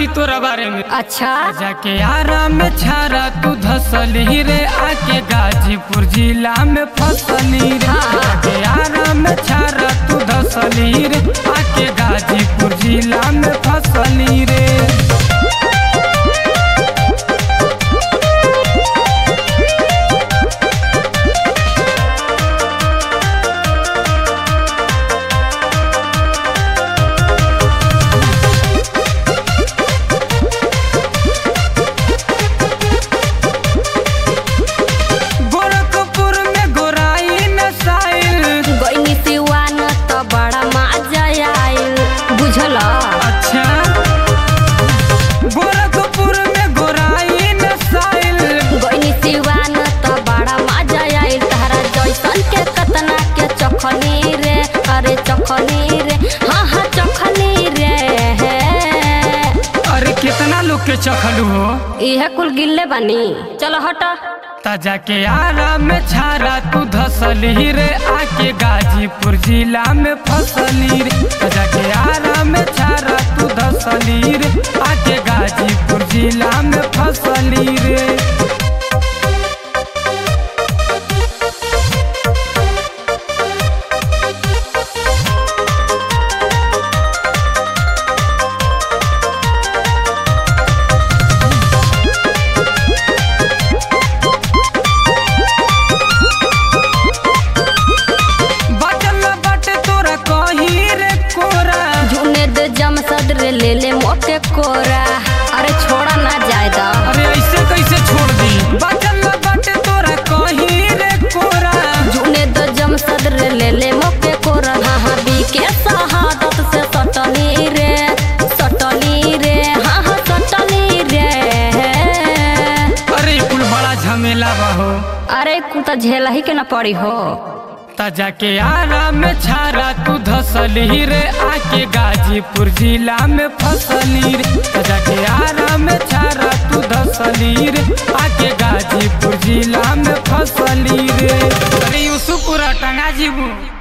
जानती तोरा बारे में। अच्छा जाके आरा में छारा तू धसली रे, आके गाजीपुर जिला में फसली रे। जाके आरा में छारा तू धसली रे, आके गाजीपुर जिला में फसली रे। अच्छा गोरखपुर में गोराई नसाइल, गोइनी सिवान तो बड़ा मजा आइल। तहरा जैसन के कतना के चखनी रे, अरे चखनी रे, हाँ हाँ चखनी रे। अरे कितना लोग के चखलू हो, इहे कुल गिल्ले बानी। चलो हटा। ताजा के आरा में छारा तू धसली रे, आके गाजीपुर जिला में फसली रे। ताजा के आरा में छारा तू धसली रे, आके गाजीपुर जिला में फसली रे। ले ले मोके कोरा, अरे छोड़ा ना जायदा। अरे ऐसे कैसे छोड़ दी, बचल बाटे तोरा कहीं रे कोरा। जूने द जम सदर ले ले मोके कोरा, हाँ हाँ बीके शहादत से सटनी रे, सटनी रे, हाँ हाँ सटनी रे। अरे कुल बड़ा झमेला बा हो, अरे कुल तो झेला ही के ना पड़ी हो। ताजा के आरा में छारा तू धसली रे, आके गाजीपुर जिला में फसली रे। ताजा के आरा में छारा तू धसली रे, आके गाजीपुर जिला में फसली रे। अरे यूसुफपुरा टंगा जीबू।